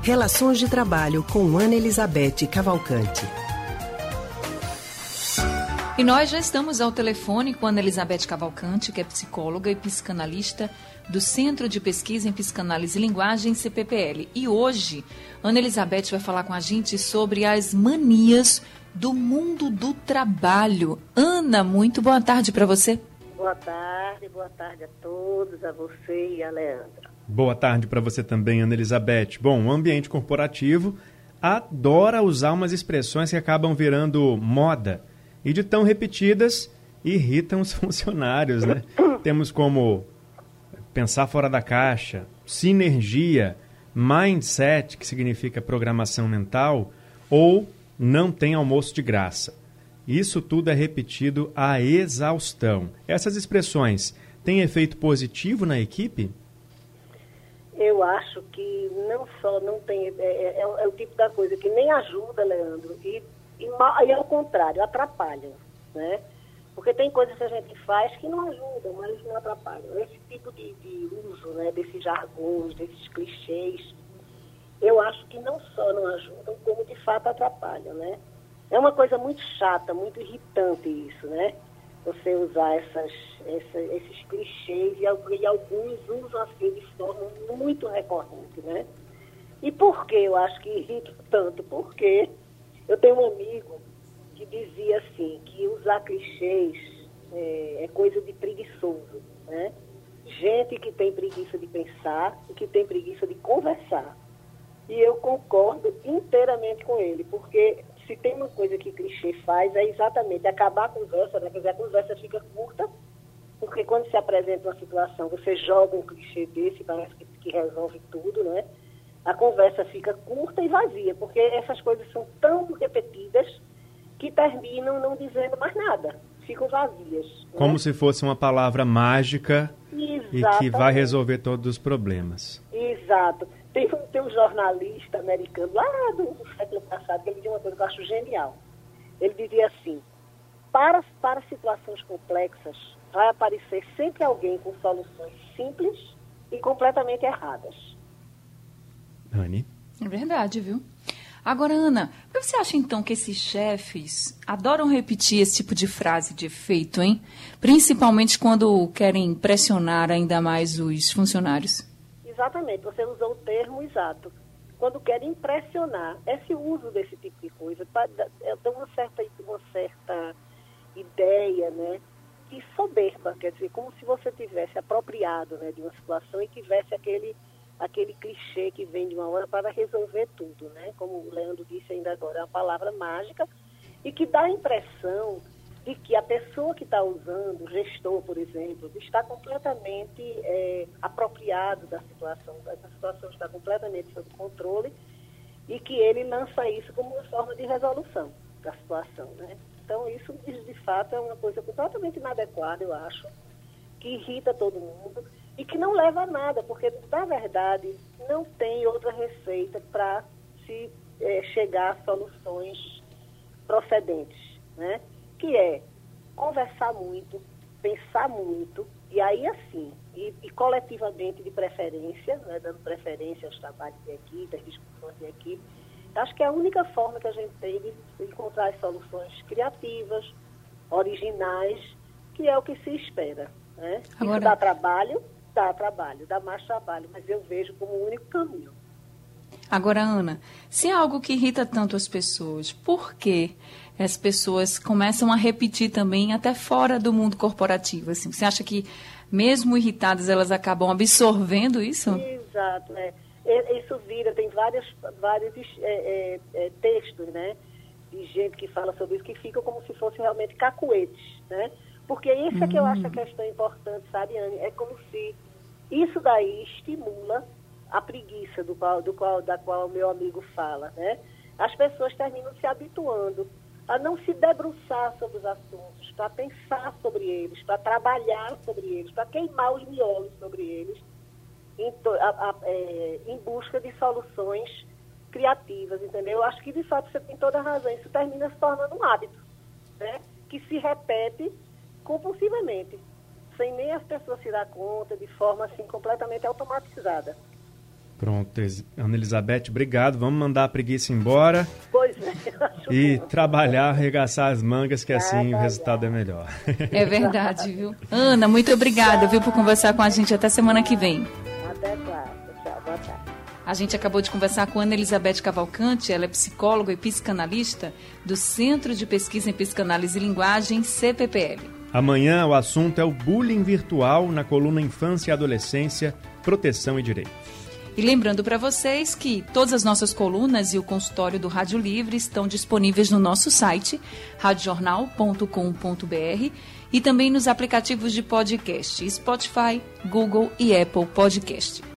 Relações de Trabalho com Ana Elizabeth Cavalcante. E nós já estamos ao telefone com Ana Elizabeth Cavalcante, que é psicóloga e psicanalista do Centro de Pesquisa em Psicanálise e Linguagem, CPPL. E hoje, Ana Elizabeth vai falar com a gente sobre as manias do mundo do trabalho. Ana, muito boa tarde para você. Boa tarde a todos, a você e a Leandra. Boa tarde para você também, Ana Elizabeth. Bom, o ambiente corporativo adora usar umas expressões que acabam virando moda e de tão repetidas irritam os funcionários, né? Temos como pensar fora da caixa, sinergia, mindset, que significa programação mental, ou não tem almoço de graça. Isso tudo é repetido à exaustão. Essas expressões têm efeito positivo na equipe? Eu acho que não só não tem... É o tipo da coisa que nem ajuda, Leandro, e ao contrário, atrapalham, né? Porque tem coisas que a gente faz que não ajudam, mas não atrapalham. Esse tipo de uso, né, desses jargões, desses clichês, eu acho que não só não ajudam, como de fato atrapalham, né? É uma coisa muito chata, muito irritante isso, né? Você usar esses clichês e alguns usam assim de forma muito recorrente, né? E por que eu acho que irrita tanto? Porque eu tenho um amigo que dizia assim, que usar clichês é coisa de preguiçoso, né? Gente que tem preguiça de pensar e que tem preguiça de conversar. E eu concordo inteiramente com ele, porque se tem uma coisa que clichê faz é exatamente acabar a conversa, né? Quer dizer, a conversa fica curta, porque quando se apresenta uma situação, você joga um clichê desse, parece que resolve tudo, né? A conversa fica curta e vazia, porque essas coisas são tão repetidas que terminam não dizendo mais nada, ficam vazias. Como né? se fosse uma palavra mágica e que vai resolver todos os problemas. Exato. Tem um jornalista americano lá do século passado que ele dizia uma coisa que eu acho genial. Ele dizia assim, para situações complexas, vai aparecer sempre alguém com soluções simples e completamente erradas. Anne? É verdade, viu? Agora, Ana, por que você acha então que esses chefes adoram repetir esse tipo de frase de efeito, hein? Principalmente quando querem pressionar ainda mais os funcionários. Exatamente, você usou o termo exato. Quando querem impressionar, esse uso desse tipo de coisa dá uma certa ideia, né, de soberba, quer dizer, como se você tivesse apropriado, né, de uma situação e tivesse aquele clichê que vem de uma hora para resolver tudo, né? Como o Leandro disse ainda agora, é uma palavra mágica e que dá a impressão de que a pessoa que está usando, o gestor, por exemplo, está completamente apropriado da situação, essa situação está completamente sob controle e que ele lança isso como uma forma de resolução da situação, né? Então, isso, de fato, é uma coisa completamente inadequada, eu acho, que irrita todo mundo e que não leva a nada, porque, na verdade, não tem outra receita para se chegar a soluções procedentes, né? Que é conversar muito, pensar muito, e aí assim, e coletivamente de preferência, né, dando preferência aos trabalhos de equipe, às discussões de equipe. Acho que é a única forma que a gente tem de encontrar as soluções criativas, originais, que é o que se espera. Né? Agora... Isso dá trabalho, dá mais trabalho, mas eu vejo como o único caminho. Agora, Ana, se é algo que irrita tanto as pessoas, por que as pessoas começam a repetir também até fora do mundo corporativo? Assim, você acha que, mesmo irritadas, elas acabam absorvendo isso? Exato, né? Isso vira, tem vários textos, né, de gente que fala sobre isso, que ficam como se fossem realmente cacuetes, né? Porque isso é que eu acho a questão importante, sabe, Anne? É como se isso daí estimula a preguiça da qual o meu amigo fala, né? As pessoas terminam se habituando a não se debruçar sobre os assuntos, para pensar sobre eles, para trabalhar sobre eles, para queimar os miolos sobre eles, em busca de soluções criativas, entendeu? Eu acho que, de fato, você tem toda a razão. Isso termina se tornando um hábito, né? Que se repete compulsivamente, sem nem as pessoas se dar conta, de forma assim completamente automatizada. Pronto, Ana Elizabeth, obrigado. Vamos mandar a preguiça embora. Pois é. E trabalhar, arregaçar as mangas, que assim o resultado é melhor. É verdade, viu? Ana, muito obrigada, viu, por conversar com a gente. Até semana que vem. Até quarta. Tchau, boa tarde. A gente acabou de conversar com Ana Elizabeth Cavalcante, ela é psicóloga e psicanalista do Centro de Pesquisa em Psicanálise e Linguagem, CPPL. Amanhã o assunto é o bullying virtual na coluna Infância e Adolescência, Proteção e Direitos. E lembrando para vocês que todas as nossas colunas e o consultório do Rádio Livre estão disponíveis no nosso site, radiojornal.com.br, e também nos aplicativos de podcast, Spotify, Google e Apple Podcast.